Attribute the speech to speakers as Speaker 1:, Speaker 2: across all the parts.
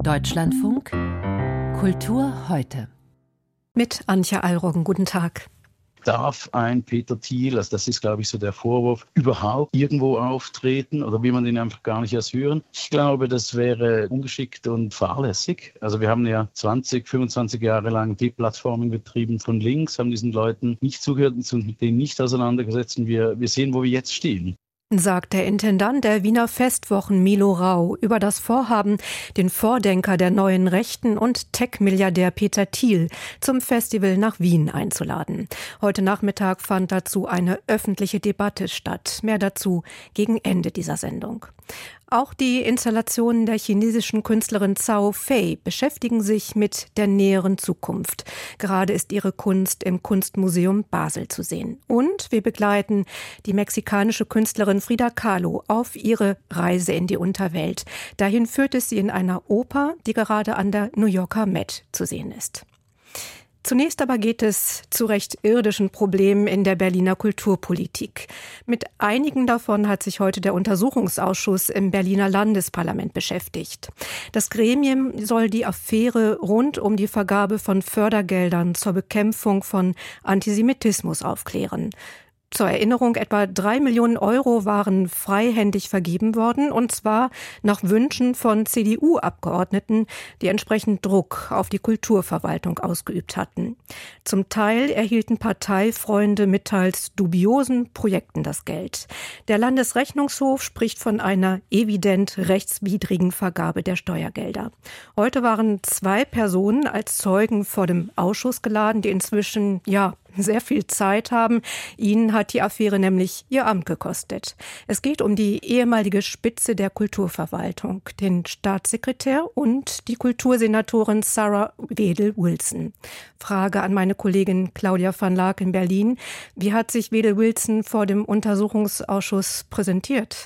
Speaker 1: Deutschlandfunk Kultur heute.
Speaker 2: Mit Antje Alroggen, guten Tag.
Speaker 3: Darf ein Peter Thiel, also das ist, glaube ich, so der Vorwurf, überhaupt irgendwo auftreten oder will man den einfach gar nicht erst hören? Ich glaube, das wäre ungeschickt und fahrlässig. Also wir haben ja 20, 25 Jahre lang Deplatforming betrieben von links, haben diesen Leuten nicht zugehört und sind mit denen nicht auseinandergesetzt und wir sehen, wo wir jetzt stehen.
Speaker 2: Sagt der Intendant der Wiener Festwochen Milo Rau über das Vorhaben, den Vordenker der neuen Rechten und Tech-Milliardär Peter Thiel zum Festival nach Wien einzuladen. Heute Nachmittag fand dazu eine öffentliche Debatte statt. Mehr dazu gegen Ende dieser Sendung. Auch die Installationen der chinesischen Künstlerin Zhao Fei beschäftigen sich mit der näheren Zukunft. Gerade ist ihre Kunst im Kunstmuseum Basel zu sehen. Und wir begleiten die mexikanische Künstlerin Frida Kahlo auf ihre Reise in die Unterwelt. Dahin führt es sie in einer Oper, die gerade an der New Yorker Met zu sehen ist. Zunächst aber geht es zu recht irdischen Problemen in der Berliner Kulturpolitik. Mit einigen davon hat sich heute der Untersuchungsausschuss im Berliner Landesparlament beschäftigt. Das Gremium soll die Affäre rund um die Vergabe von Fördergeldern zur Bekämpfung von Antisemitismus aufklären. Zur Erinnerung, etwa 3 Millionen Euro waren freihändig vergeben worden, und zwar nach Wünschen von CDU-Abgeordneten, die entsprechend Druck auf die Kulturverwaltung ausgeübt hatten. Zum Teil erhielten Parteifreunde mit teils dubiosen Projekten das Geld. Der Landesrechnungshof spricht von einer evident rechtswidrigen Vergabe der Steuergelder. Heute waren 2 Personen als Zeugen vor dem Ausschuss geladen, die inzwischen, sehr viel Zeit haben. Ihnen hat die Affäre nämlich ihr Amt gekostet. Es geht um die ehemalige Spitze der Kulturverwaltung, den Staatssekretär und die Kultursenatorin Sarah Wedel-Wilson. Frage an meine Kollegin Claudia van Laak in Berlin. Wie hat sich Wedel-Wilson vor dem Untersuchungsausschuss präsentiert?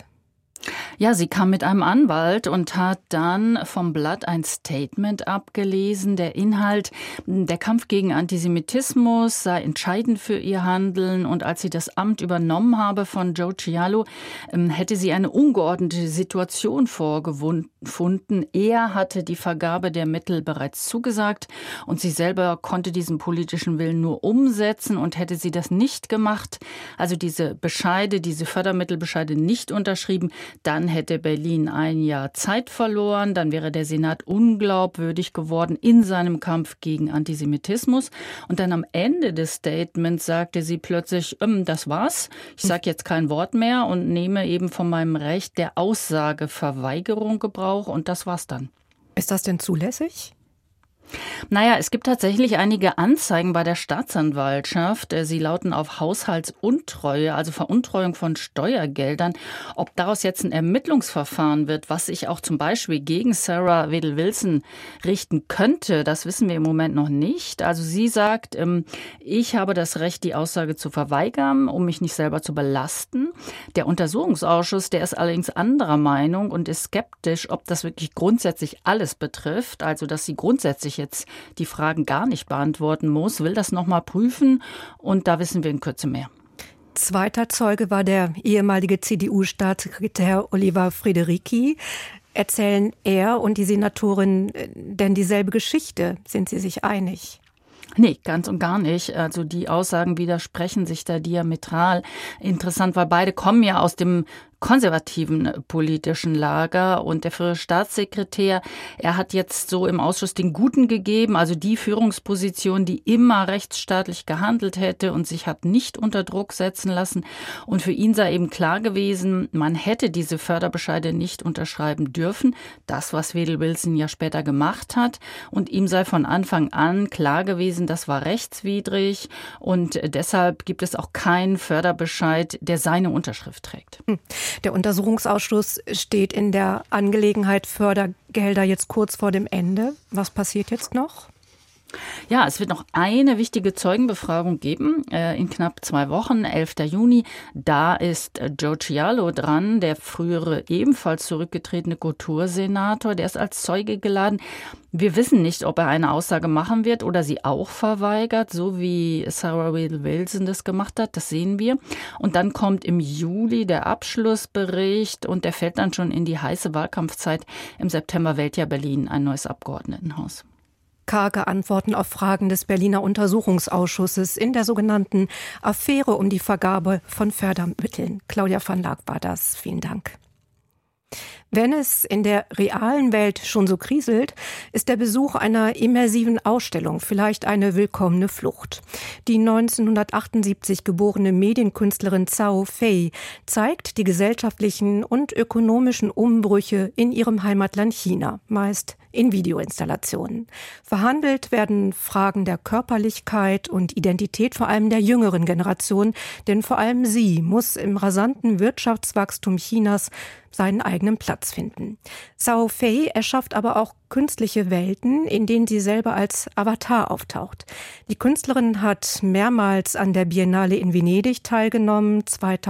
Speaker 4: Ja, sie kam mit einem Anwalt und hat dann vom Blatt ein Statement abgelesen. Der Inhalt, der Kampf gegen Antisemitismus sei entscheidend für ihr Handeln. Und als sie das Amt übernommen habe von Joe Cialo, hätte sie eine ungeordnete Situation vorgefunden. Er hatte die Vergabe der Mittel bereits zugesagt und sie selber konnte diesen politischen Willen nur umsetzen. Und hätte sie das nicht gemacht, also diese Fördermittelbescheide nicht unterschrieben, dann hätte Berlin ein Jahr Zeit verloren, dann wäre der Senat unglaubwürdig geworden in seinem Kampf gegen Antisemitismus. Und dann am Ende des Statements sagte sie plötzlich, das war's, ich sage jetzt kein Wort mehr und nehme eben von meinem Recht der Aussageverweigerung Gebrauch und das war's dann.
Speaker 2: Ist das denn zulässig?
Speaker 4: Naja, es gibt tatsächlich einige Anzeigen bei der Staatsanwaltschaft. Sie lauten auf Haushaltsuntreue, also Veruntreuung von Steuergeldern. Ob daraus jetzt ein Ermittlungsverfahren wird, was sich auch zum Beispiel gegen Sarah Wedel-Wilson richten könnte, das wissen wir im Moment noch nicht. Also sie sagt, ich habe das Recht, die Aussage zu verweigern, um mich nicht selber zu belasten. Der Untersuchungsausschuss, der ist allerdings anderer Meinung und ist skeptisch, ob das wirklich grundsätzlich alles betrifft, also dass sie grundsätzlich jetzt die Fragen gar nicht beantworten muss, will das nochmal prüfen und da wissen wir in Kürze mehr.
Speaker 2: Zweiter Zeuge war der ehemalige CDU-Staatssekretär Oliver Frederici. Erzählen er und die Senatorin denn dieselbe Geschichte? Sind sie sich einig?
Speaker 4: Nee, ganz und gar nicht. Also die Aussagen widersprechen sich da diametral. Interessant, weil beide kommen ja aus dem konservativen politischen Lager und der frühere Staatssekretär, er hat jetzt so im Ausschuss den Guten gegeben, also die Führungsposition, die immer rechtsstaatlich gehandelt hätte und sich hat nicht unter Druck setzen lassen. Und für ihn sei eben klar gewesen, man hätte diese Förderbescheide nicht unterschreiben dürfen. Das, was Wedel-Wilson ja später gemacht hat. Und ihm sei von Anfang an klar gewesen, das war rechtswidrig und deshalb gibt es auch keinen Förderbescheid, der seine Unterschrift trägt.
Speaker 2: Der Untersuchungsausschuss steht in der Angelegenheit Fördergelder jetzt kurz vor dem Ende. Was passiert jetzt noch?
Speaker 4: Ja, es wird noch eine wichtige Zeugenbefragung geben, in knapp 2 Wochen, 11. Juni. Da ist Joe Cialo dran, der frühere ebenfalls zurückgetretene Kultursenator. Der ist als Zeuge geladen. Wir wissen nicht, ob er eine Aussage machen wird oder sie auch verweigert, so wie Sarah Whale Wilson das gemacht hat. Das sehen wir. Und dann kommt im Juli der Abschlussbericht und der fällt dann schon in die heiße Wahlkampfzeit. Im September wählt ja Berlin ein neues Abgeordnetenhaus.
Speaker 2: Karge Antworten auf Fragen des Berliner Untersuchungsausschusses in der sogenannten Affäre um die Vergabe von Fördermitteln. Claudia van Laak war das. Vielen Dank. Wenn es in der realen Welt schon so kriselt, ist der Besuch einer immersiven Ausstellung vielleicht eine willkommene Flucht. Die 1978 geborene Medienkünstlerin Cao Fei zeigt die gesellschaftlichen und ökonomischen Umbrüche in ihrem Heimatland China, meist in Videoinstallationen. Verhandelt werden Fragen der Körperlichkeit und Identität vor allem der jüngeren Generation, denn vor allem sie muss im rasanten Wirtschaftswachstum Chinas seinen eigenen Platz finden. Cao Fei erschafft aber auch künstliche Welten, in denen sie selber als Avatar auftaucht. Die Künstlerin hat mehrmals an der Biennale in Venedig teilgenommen.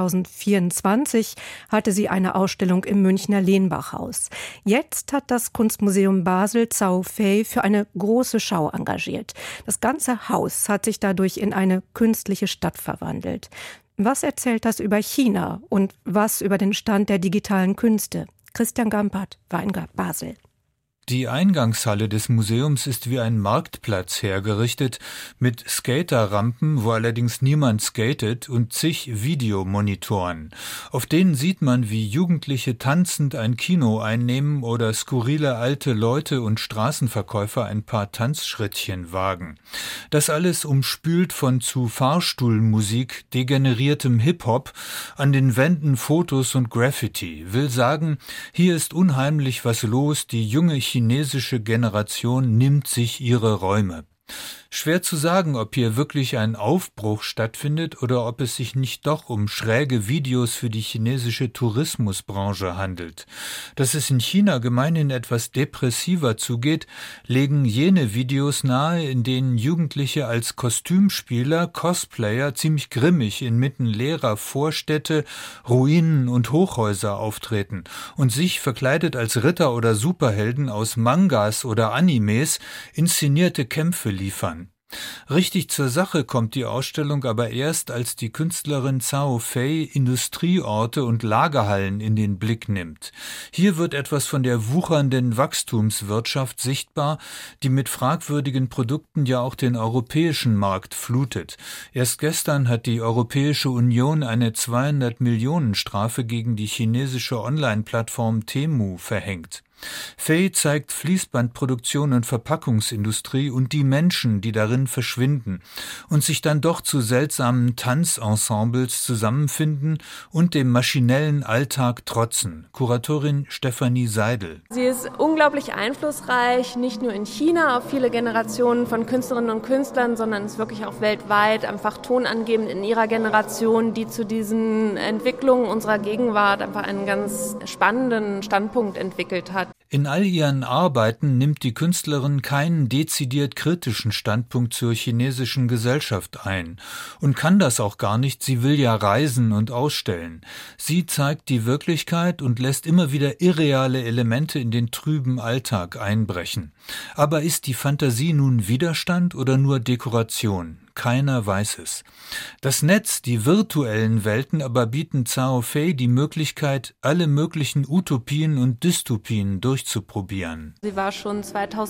Speaker 2: 2024 hatte sie eine Ausstellung im Münchner Lehnbachhaus. Jetzt hat das Kunstmuseum Basel Cao Fei für eine große Schau engagiert. Das ganze Haus hat sich dadurch in eine künstliche Stadt verwandelt. Was erzählt das über China und was über den Stand der digitalen Künste? Christian Gampert war in Basel.
Speaker 5: Die Eingangshalle des Museums ist wie ein Marktplatz hergerichtet, mit Skaterrampen, wo allerdings niemand skatet, und zig Videomonitoren. Auf denen sieht man, wie Jugendliche tanzend ein Kino einnehmen oder skurrile alte Leute und Straßenverkäufer ein paar Tanzschrittchen wagen. Das alles umspült von zu Fahrstuhlmusik, degeneriertem Hip-Hop, an den Wänden Fotos und Graffiti. Will sagen, hier ist unheimlich was los, die junge chinesische Generation nimmt sich ihre Räume. Schwer zu sagen, ob hier wirklich ein Aufbruch stattfindet oder ob es sich nicht doch um schräge Videos für die chinesische Tourismusbranche handelt. Dass es in China gemeinhin etwas depressiver zugeht, legen jene Videos nahe, in denen Jugendliche als Kostümspieler, Cosplayer ziemlich grimmig inmitten leerer Vorstädte, Ruinen und Hochhäuser auftreten und sich, verkleidet als Ritter oder Superhelden aus Mangas oder Animes, inszenierte Kämpfe liefern. Richtig zur Sache kommt die Ausstellung aber erst, als die Künstlerin Cao Fei Industrieorte und Lagerhallen in den Blick nimmt. Hier wird etwas von der wuchernden Wachstumswirtschaft sichtbar, die mit fragwürdigen Produkten ja auch den europäischen Markt flutet. Erst gestern hat die Europäische Union eine 200-Millionen-Strafe gegen die chinesische Online-Plattform Temu verhängt. Fei zeigt Fließbandproduktion und Verpackungsindustrie und die Menschen, die darin verschwinden und sich dann doch zu seltsamen Tanzensembles zusammenfinden und dem maschinellen Alltag trotzen. Kuratorin Stefanie Seidel.
Speaker 6: Sie ist unglaublich einflussreich, nicht nur in China auf viele Generationen von Künstlerinnen und Künstlern, sondern ist wirklich auch weltweit einfach tonangebend in ihrer Generation, die zu diesen Entwicklungen unserer Gegenwart einfach einen ganz spannenden Standpunkt entwickelt hat.
Speaker 5: In all ihren Arbeiten nimmt die Künstlerin keinen dezidiert kritischen Standpunkt zur chinesischen Gesellschaft ein und kann das auch gar nicht, sie will ja reisen und ausstellen. Sie zeigt die Wirklichkeit und lässt immer wieder irreale Elemente in den trüben Alltag einbrechen. Aber ist die Fantasie nun Widerstand oder nur Dekoration? Keiner weiß es. Das Netz, die virtuellen Welten aber bieten Cao Fei die Möglichkeit, alle möglichen Utopien und Dystopien durchzuprobieren.
Speaker 6: Sie war schon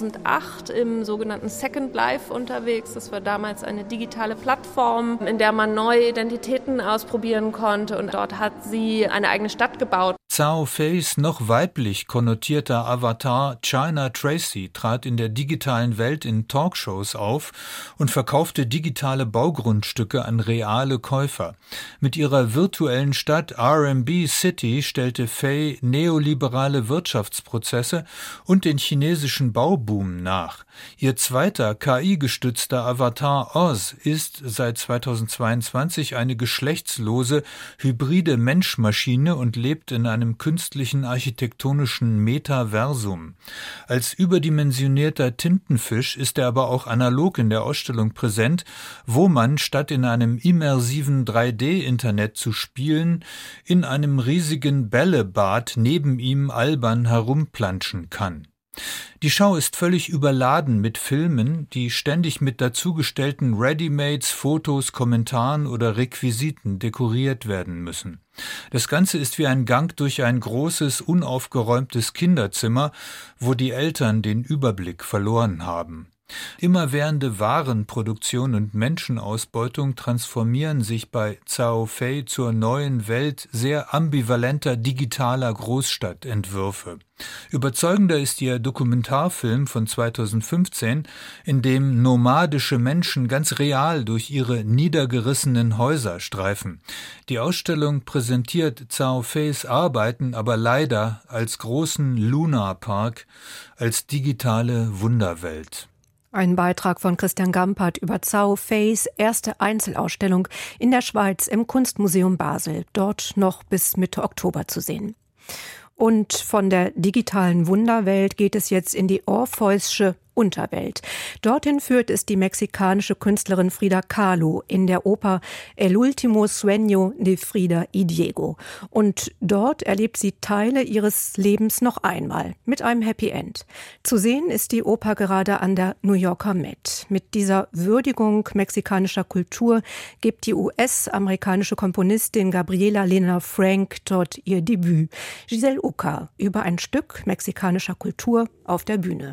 Speaker 6: 2008 im sogenannten Second Life unterwegs. Das war damals eine digitale Plattform, in der man neue Identitäten ausprobieren konnte. Und dort hat sie eine eigene Stadt gebaut.
Speaker 5: Cao Feis noch weiblich konnotierter Avatar China Tracy trat in der digitalen Welt in Talkshows auf und verkaufte digitale Baugrundstücke an reale Käufer. Mit ihrer virtuellen Stadt RMB City stellte Fei neoliberale Wirtschaftsprozesse und den chinesischen Bauboom nach. Ihr zweiter KI-gestützter Avatar Oz ist seit 2022 eine geschlechtslose, hybride Mensch-Maschine und lebt in einem einem künstlichen architektonischen Metaversum. Als überdimensionierter Tintenfisch ist er aber auch analog in der Ausstellung präsent, wo man statt in einem immersiven 3D-Internet zu spielen, in einem riesigen Bällebad neben ihm albern herumplanschen kann. Die Schau ist völlig überladen mit Filmen, die ständig mit dazugestellten Readymates, Fotos, Kommentaren oder Requisiten dekoriert werden müssen. Das Ganze ist wie ein Gang durch ein großes, unaufgeräumtes Kinderzimmer, wo die Eltern den Überblick verloren haben. Immerwährende Warenproduktion und Menschenausbeutung transformieren sich bei Cao Fei zur neuen Welt sehr ambivalenter digitaler Großstadtentwürfe. Überzeugender ist ihr Dokumentarfilm von 2015, in dem nomadische Menschen ganz real durch ihre niedergerissenen Häuser streifen. Die Ausstellung präsentiert Cao Feis Arbeiten aber leider als großen Lunar-Park, als digitale Wunderwelt.
Speaker 2: Ein Beitrag von Christian Gampert über Cao Feis erste Einzelausstellung in der Schweiz im Kunstmuseum Basel, dort noch bis Mitte Oktober zu sehen. Und von der digitalen Wunderwelt geht es jetzt in die Orpheus'sche Unterwelt. Dorthin führt es die mexikanische Künstlerin Frida Kahlo in der Oper El último sueño de Frida y Diego. Und dort erlebt sie Teile ihres Lebens noch einmal mit einem Happy End. Zu sehen ist die Oper gerade an der New Yorker Met. Mit dieser Würdigung mexikanischer Kultur gibt die US-amerikanische Komponistin Gabriela Lena Frank dort ihr Debüt. Giselle Ucker über ein Stück mexikanischer Kultur auf der Bühne.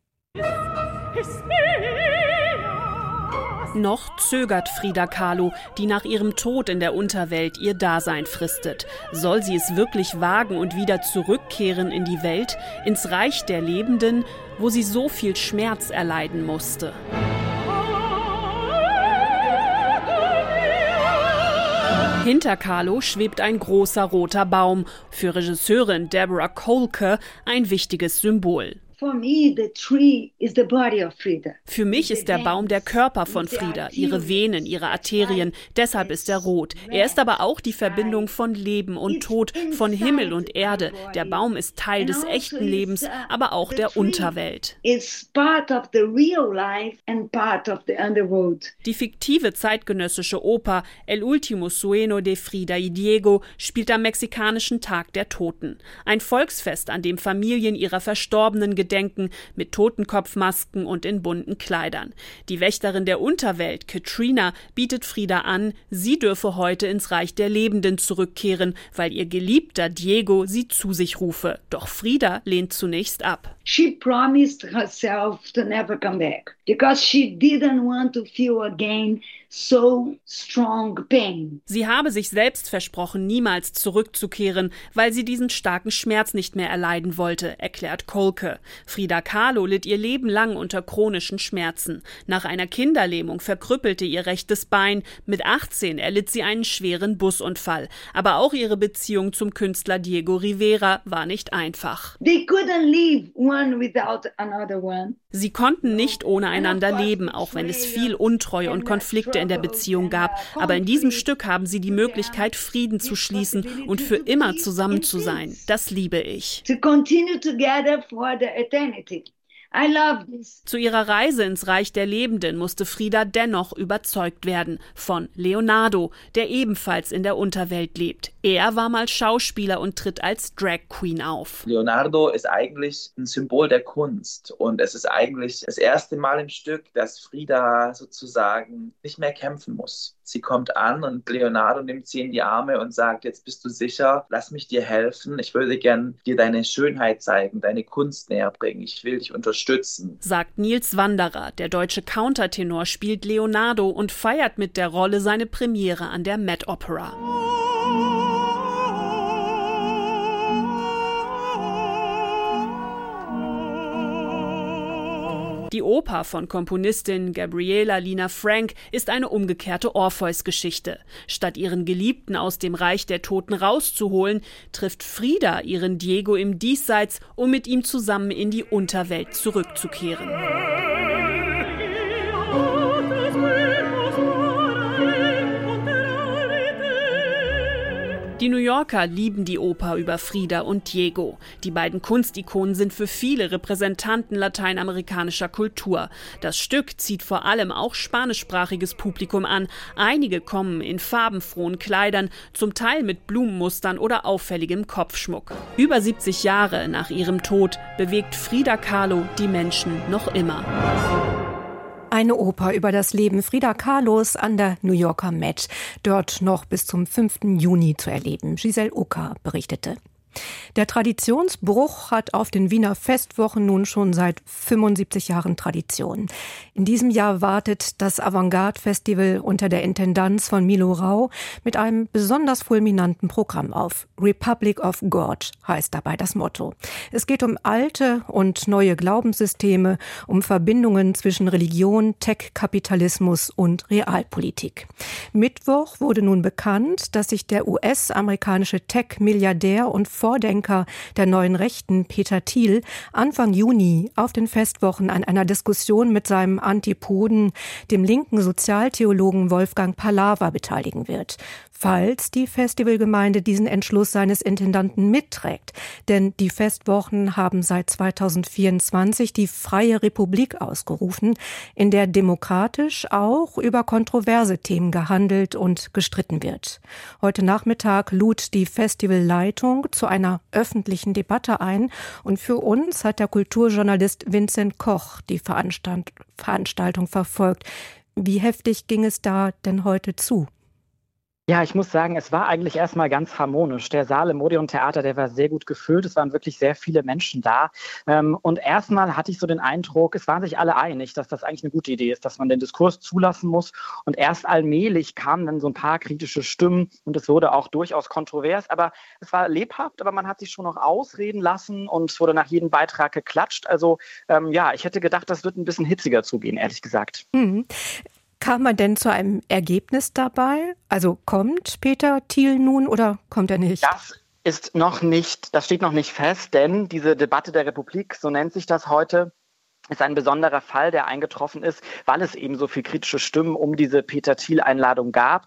Speaker 7: Noch zögert Frida Kahlo, die nach ihrem Tod in der Unterwelt ihr Dasein fristet. Soll sie es wirklich wagen und wieder zurückkehren in die Welt, ins Reich der Lebenden, wo sie so viel Schmerz erleiden musste? Hinter Kahlo schwebt ein großer roter Baum, für Regisseurin Deborah Kolke ein wichtiges Symbol. Für mich ist der Baum der Körper von Frida, ihre Venen, ihre Arterien, deshalb ist er rot. Er ist aber auch die Verbindung von Leben und Tod, von Himmel und Erde. Der Baum ist Teil des echten Lebens, aber auch der Unterwelt. Die fiktive zeitgenössische Oper El último sueño de Frida y Diego spielt am mexikanischen Tag der Toten. Ein Volksfest, an dem Familien ihrer Verstorbenen gedenken, mit Totenkopfmasken und in bunten Kleidern. Die Wächterin der Unterwelt, Katrina, bietet Frida an, sie dürfe heute ins Reich der Lebenden zurückkehren, weil ihr Geliebter Diego sie zu sich rufe. Doch Frida lehnt zunächst ab.
Speaker 8: She promised herself to never come back because she didn't want to feel again so strong pain.
Speaker 7: Sie habe sich selbst versprochen, niemals zurückzukehren, weil sie diesen starken Schmerz nicht mehr erleiden wollte, erklärt Kolke. Frida Kahlo litt ihr Leben lang unter chronischen Schmerzen. Nach einer Kinderlähmung verkrüppelte ihr rechtes Bein. Mit 18 erlitt sie einen schweren Busunfall. Aber auch ihre Beziehung zum Künstler Diego Rivera war nicht einfach.
Speaker 8: They couldn't live one without another one.
Speaker 7: Sie konnten nicht ohne einander leben, auch wenn es viel Untreue und Konflikte in der Beziehung gab. Aber in diesem Stück haben sie die Möglichkeit, Frieden zu schließen und für immer zusammen zu sein. Das liebe ich.
Speaker 8: To continue together for the eternity. I love this.
Speaker 7: Zu ihrer Reise ins Reich der Lebenden musste Frida dennoch überzeugt werden von Leonardo, der ebenfalls in der Unterwelt lebt. Er war mal Schauspieler und tritt als Drag Queen auf.
Speaker 9: Leonardo ist eigentlich ein Symbol der Kunst und es ist eigentlich das erste Mal im Stück, dass Frida sozusagen nicht mehr kämpfen muss. Sie kommt an und Leonardo nimmt sie in die Arme und sagt, jetzt bist du sicher, lass mich dir helfen. Ich würde gern dir deine Schönheit zeigen, deine Kunst näher bringen. Ich will dich unterstützen.
Speaker 7: Sagt Nils Wanderer. Der deutsche Countertenor spielt Leonardo und feiert mit der Rolle seine Premiere an der Met Opera. Die Oper von Komponistin Gabriela Lena Frank ist eine umgekehrte Orpheus-Geschichte. Statt ihren Geliebten aus dem Reich der Toten rauszuholen, trifft Frida ihren Diego im Diesseits, um mit ihm zusammen in die Unterwelt zurückzukehren. Die New Yorker lieben die Oper über Frida und Diego. Die beiden Kunstikonen sind für viele Repräsentanten lateinamerikanischer Kultur. Das Stück zieht vor allem auch spanischsprachiges Publikum an. Einige kommen in farbenfrohen Kleidern, zum Teil mit Blumenmustern oder auffälligem Kopfschmuck. Über 70 Jahre nach ihrem Tod bewegt Frida Kahlo die Menschen noch immer.
Speaker 2: Eine Oper über das Leben Frida Kahlos an der New Yorker Met. Dort noch bis zum 5. Juni zu erleben. Giselle Ucker berichtete. Der Traditionsbruch hat auf den Wiener Festwochen nun schon seit 75 Jahren Tradition. In diesem Jahr wartet das Avantgarde-Festival unter der Intendanz von Milo Rau mit einem besonders fulminanten Programm auf. Republic of God heißt dabei das Motto. Es geht um alte und neue Glaubenssysteme, um Verbindungen zwischen Religion, Tech-Kapitalismus und Realpolitik. Mittwoch wurde nun bekannt, dass sich der US-amerikanische Tech-Milliardär und Vordenker der neuen Rechten, Peter Thiel, Anfang Juni auf den Festwochen an einer Diskussion mit seinem Antipoden, dem linken Sozialtheologen Wolfgang Pallava, beteiligen wird. Falls die Festivalgemeinde diesen Entschluss seines Intendanten mitträgt. Denn die Festwochen haben seit 2024 die Freie Republik ausgerufen, in der demokratisch auch über kontroverse Themen gehandelt und gestritten wird. Heute Nachmittag lud die Festivalleitung zu einer öffentlichen Debatte ein und für uns hat der Kulturjournalist Vincent Koch die Veranstaltung verfolgt. Wie heftig ging es da denn heute zu?
Speaker 10: Ja, ich muss sagen, es war eigentlich erstmal ganz harmonisch. Der Saal im Odeon-Theater, der war sehr gut gefüllt. Es waren wirklich sehr viele Menschen da. Und erstmal hatte ich so den Eindruck, es waren sich alle einig, dass das eigentlich eine gute Idee ist, dass man den Diskurs zulassen muss. Und erst allmählich kamen dann so ein paar kritische Stimmen und es wurde auch durchaus kontrovers. Aber es war lebhaft, aber man hat sich schon noch ausreden lassen und es wurde nach jedem Beitrag geklatscht. Also ich hätte gedacht, das wird ein bisschen hitziger zugehen, ehrlich gesagt.
Speaker 2: Mhm. Kam man denn zu einem Ergebnis dabei? Also kommt Peter Thiel nun oder kommt er nicht?
Speaker 10: Das steht noch nicht fest, denn diese Debatte der Republik, so nennt sich das heute, ist ein besonderer Fall, der eingetroffen ist, weil es eben so viel kritische Stimmen um diese Peter Thiel-Einladung gab.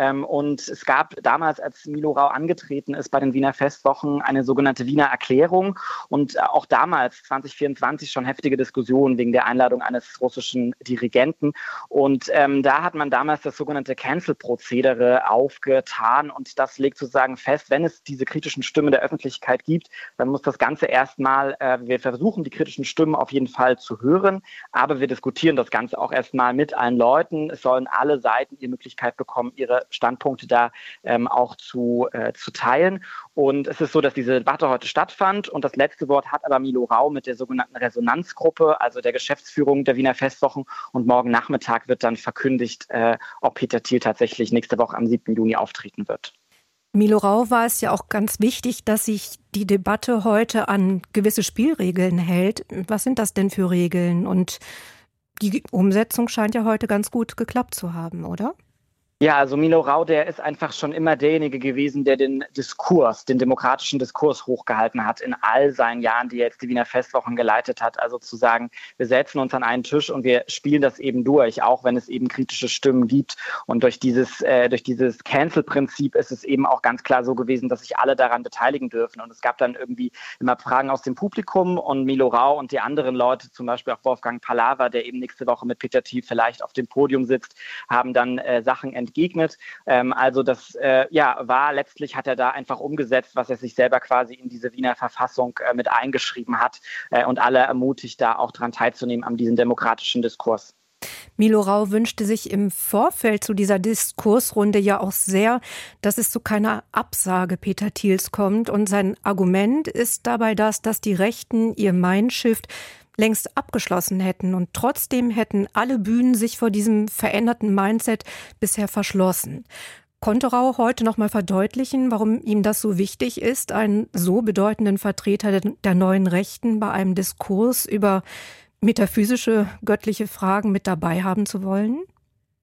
Speaker 10: Und es gab damals, als Milo Rau angetreten ist bei den Wiener Festwochen, eine sogenannte Wiener Erklärung. Und auch damals, 2024, schon heftige Diskussionen wegen der Einladung eines russischen Dirigenten. Und da hat man damals das sogenannte Cancel-Prozedere aufgetan. Und das legt sozusagen fest, wenn es diese kritischen Stimmen der Öffentlichkeit gibt, dann muss das Ganze erstmal, wir versuchen, die kritischen Stimmen auf jeden Fall zu hören, aber wir diskutieren das Ganze auch erstmal mit allen Leuten. Es sollen alle Seiten die Möglichkeit bekommen, ihre Standpunkte da auch zu teilen. Und es ist so, dass diese Debatte heute stattfand und das letzte Wort hat aber Milo Rau mit der sogenannten Resonanzgruppe, also der Geschäftsführung der Wiener Festwochen. Und morgen Nachmittag wird dann verkündigt, ob Peter Thiel tatsächlich nächste Woche am 7. Juni auftreten wird.
Speaker 2: Milo Rau war es ja auch ganz wichtig, dass sich die Debatte heute an gewisse Spielregeln hält. Was sind das denn für Regeln? Und die Umsetzung scheint ja heute ganz gut geklappt zu haben, oder?
Speaker 10: Ja, also Milo Rau, der ist einfach schon immer derjenige gewesen, der den demokratischen Diskurs hochgehalten hat in all seinen Jahren, die er jetzt die Wiener Festwochen geleitet hat. Also zu sagen, wir setzen uns an einen Tisch und wir spielen das eben durch, auch wenn es eben kritische Stimmen gibt. Und durch dieses Cancel-Prinzip ist es eben auch ganz klar so gewesen, dass sich alle daran beteiligen dürfen. Und es gab dann irgendwie immer Fragen aus dem Publikum und Milo Rau und die anderen Leute, zum Beispiel auch Wolfgang Pallava, der eben nächste Woche mit Peter Thiel vielleicht auf dem Podium sitzt, haben dann Sachen entgegnet. Also das letztlich hat er da einfach umgesetzt, was er sich selber quasi in diese Wiener Verfassung mit eingeschrieben hat und alle ermutigt, da auch dran teilzunehmen an diesem demokratischen Diskurs.
Speaker 2: Milo Rau wünschte sich im Vorfeld zu dieser Diskursrunde ja auch sehr, dass es zu keiner Absage Peter Thiels kommt. Und sein Argument ist dabei das, dass die Rechten ihr Mindshift längst abgeschlossen hätten und trotzdem hätten alle Bühnen sich vor diesem veränderten Mindset bisher verschlossen. Konnte Rau heute noch mal verdeutlichen, warum ihm das so wichtig ist, einen so bedeutenden Vertreter der neuen Rechten bei einem Diskurs über metaphysische, göttliche Fragen mit dabei haben zu wollen?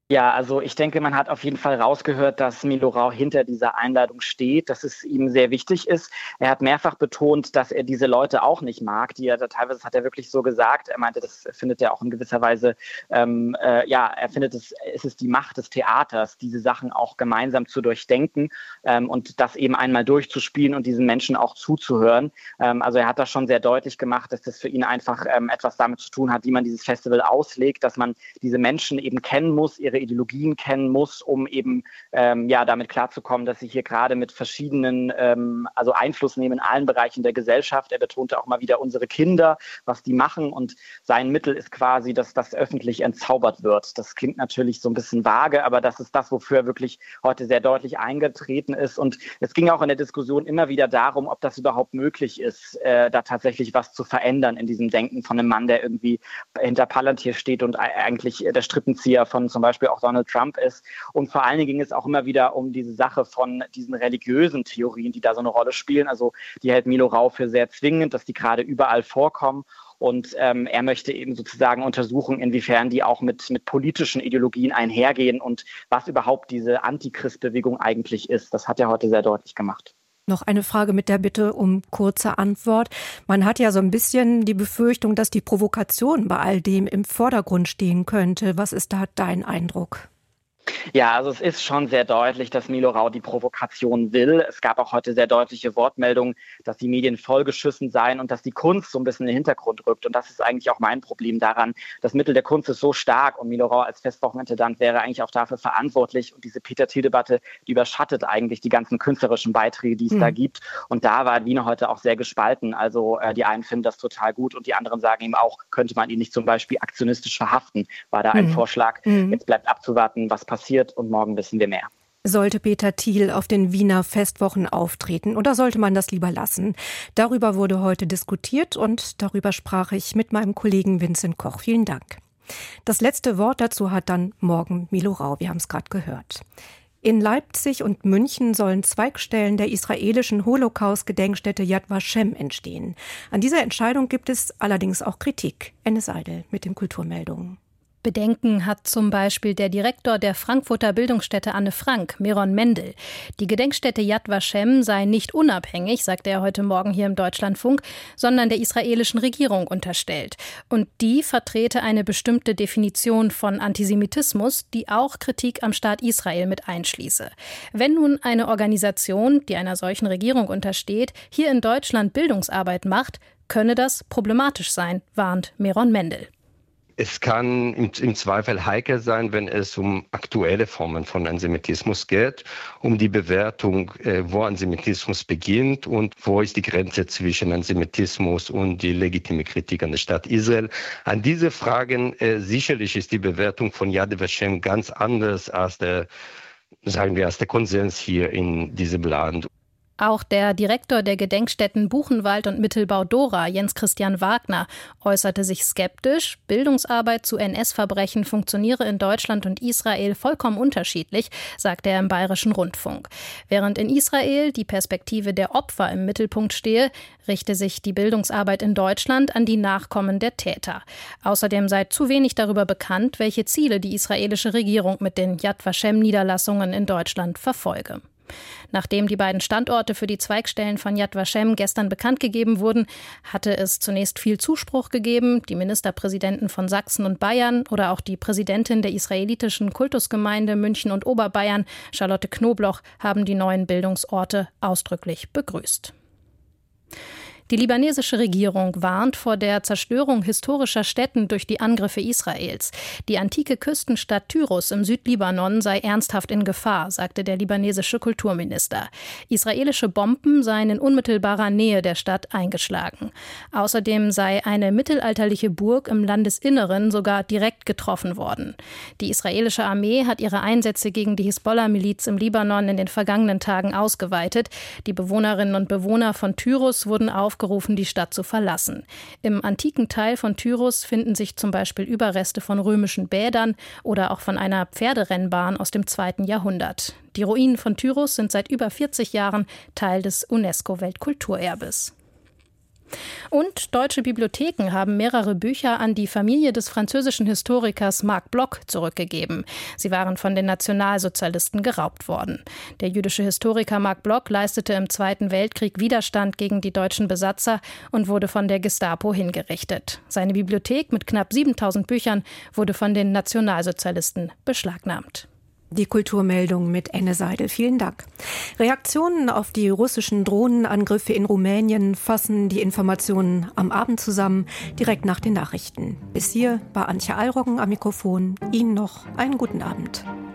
Speaker 10: Ja, also ich denke, man hat auf jeden Fall rausgehört, dass Milo Rau hinter dieser Einladung steht, dass es ihm sehr wichtig ist. Er hat mehrfach betont, dass er diese Leute auch nicht mag, die er da teilweise, hat er wirklich so gesagt. Er meinte, das findet er auch in gewisser Weise, er findet es ist die Macht des Theaters, diese Sachen auch gemeinsam zu durchdenken und das eben einmal durchzuspielen und diesen Menschen auch zuzuhören. Also er hat das schon sehr deutlich gemacht, dass das für ihn einfach etwas damit zu tun hat, wie man dieses Festival auslegt, dass man diese Menschen eben kennen muss, ihre Ideologien kennen muss, um eben damit klarzukommen, dass sie hier gerade mit verschiedenen, Einfluss nehmen in allen Bereichen der Gesellschaft. Er betonte auch mal wieder unsere Kinder, was die machen, und sein Mittel ist quasi, dass das öffentlich entzaubert wird. Das klingt natürlich so ein bisschen vage, aber das ist das, wofür er wirklich heute sehr deutlich eingetreten ist. Und es ging auch in der Diskussion immer wieder darum, ob das überhaupt möglich ist, da tatsächlich was zu verändern in diesem Denken von einem Mann, der irgendwie hinter Palantir steht und eigentlich der Strippenzieher von zum Beispiel auch Donald Trump ist. Und vor allen Dingen ging es auch immer wieder um diese Sache von diesen religiösen Theorien, die da so eine Rolle spielen. Also die hält Milo Rau für sehr zwingend, dass die gerade überall vorkommen. Und er möchte eben sozusagen untersuchen, inwiefern die auch mit politischen Ideologien einhergehen und was überhaupt diese Antichrist-Bewegung eigentlich ist. Das hat er heute sehr deutlich gemacht.
Speaker 2: Noch eine Frage mit der Bitte um kurze Antwort. Man hat ja so ein bisschen die Befürchtung, dass die Provokation bei all dem im Vordergrund stehen könnte. Was ist da dein Eindruck?
Speaker 10: Ja, also es ist schon sehr deutlich, dass Milo Rau die Provokation will. Es gab auch heute sehr deutliche Wortmeldungen, dass die Medien vollgeschissen seien und dass die Kunst so ein bisschen in den Hintergrund rückt. Und das ist eigentlich auch mein Problem daran. Das Mittel der Kunst ist so stark und Milo Rau als Festwochenintendant wäre eigentlich auch dafür verantwortlich. Und diese Peter-Thiel-Debatte, die überschattet eigentlich die ganzen künstlerischen Beiträge, die es da gibt. Und da war Wiener heute auch sehr gespalten. Also die einen finden das total gut und die anderen sagen ihm auch, könnte man ihn nicht zum Beispiel aktionistisch verhaften, war da ein Vorschlag. Jetzt bleibt abzuwarten, was passiert, und morgen wissen wir mehr.
Speaker 2: Sollte Peter Thiel auf den Wiener Festwochen auftreten oder sollte man das lieber lassen? Darüber wurde heute diskutiert und darüber sprach ich mit meinem Kollegen Vincent Koch. Vielen Dank. Das letzte Wort dazu hat dann morgen Milo Rau, wir haben es gerade gehört. In Leipzig und München sollen Zweigstellen der israelischen Holocaust-Gedenkstätte Yad Vashem entstehen. An dieser Entscheidung gibt es allerdings auch Kritik. Ennis Eidel mit den Kulturmeldungen.
Speaker 11: Bedenken hat zum Beispiel der Direktor der Frankfurter Bildungsstätte Anne Frank, Meron Mendel. Die Gedenkstätte Yad Vashem sei nicht unabhängig, sagte er heute Morgen hier im Deutschlandfunk, sondern der israelischen Regierung unterstellt. Und die vertrete eine bestimmte Definition von Antisemitismus, die auch Kritik am Staat Israel mit einschließe. Wenn nun eine Organisation, die einer solchen Regierung untersteht, hier in Deutschland Bildungsarbeit macht, könne das problematisch sein, warnt Meron Mendel.
Speaker 12: Es kann im Zweifel heikel sein, wenn es um aktuelle Formen von Antisemitismus geht, um die Bewertung, wo Antisemitismus beginnt und wo ist die Grenze zwischen Antisemitismus und die legitime Kritik an der Staat Israel. An diese Fragen sicherlich ist die Bewertung von Yad Vashem ganz anders als der Konsens hier in diesem Land.
Speaker 11: Auch der Direktor der Gedenkstätten Buchenwald und Mittelbau Dora, Jens Christian Wagner, äußerte sich skeptisch. Bildungsarbeit zu NS-Verbrechen funktioniere in Deutschland und Israel vollkommen unterschiedlich, sagte er im Bayerischen Rundfunk. Während in Israel die Perspektive der Opfer im Mittelpunkt stehe, richte sich die Bildungsarbeit in Deutschland an die Nachkommen der Täter. Außerdem sei zu wenig darüber bekannt, welche Ziele die israelische Regierung mit den Yad Vashem-Niederlassungen in Deutschland verfolge. Nachdem die beiden Standorte für die Zweigstellen von Yad Vashem gestern bekannt gegeben wurden, hatte es zunächst viel Zuspruch gegeben. Die Ministerpräsidenten von Sachsen und Bayern oder auch die Präsidentin der israelitischen Kultusgemeinde München und Oberbayern, Charlotte Knobloch, haben die neuen Bildungsorte ausdrücklich begrüßt. Die libanesische Regierung warnt vor der Zerstörung historischer Stätten durch die Angriffe Israels. Die antike Küstenstadt Tyros im Südlibanon sei ernsthaft in Gefahr, sagte der libanesische Kulturminister. Israelische Bomben seien in unmittelbarer Nähe der Stadt eingeschlagen. Außerdem sei eine mittelalterliche Burg im Landesinneren sogar direkt getroffen worden. Die israelische Armee hat ihre Einsätze gegen die Hisbollah-Miliz im Libanon in den vergangenen Tagen ausgeweitet. Die Bewohnerinnen und Bewohner von Tyros wurden aufgerufen, die Stadt zu verlassen. Im antiken Teil von Tyros finden sich zum Beispiel Überreste von römischen Bädern oder auch von einer Pferderennbahn aus dem 2. Jahrhundert. Die Ruinen von Tyros sind seit über 40 Jahren Teil des UNESCO-Weltkulturerbes. Und deutsche Bibliotheken haben mehrere Bücher an die Familie des französischen Historikers Marc Bloch zurückgegeben. Sie waren von den Nationalsozialisten geraubt worden. Der jüdische Historiker Marc Bloch leistete im Zweiten Weltkrieg Widerstand gegen die deutschen Besatzer und wurde von der Gestapo hingerichtet. Seine Bibliothek mit knapp 7.000 Büchern wurde von den Nationalsozialisten beschlagnahmt.
Speaker 2: Die Kulturmeldung mit Enne Seidel. Vielen Dank. Reaktionen auf die russischen Drohnenangriffe in Rumänien fassen die Informationen am Abend zusammen, direkt nach den Nachrichten. Bis hier war Antje Alroggen am Mikrofon. Ihnen noch einen guten Abend.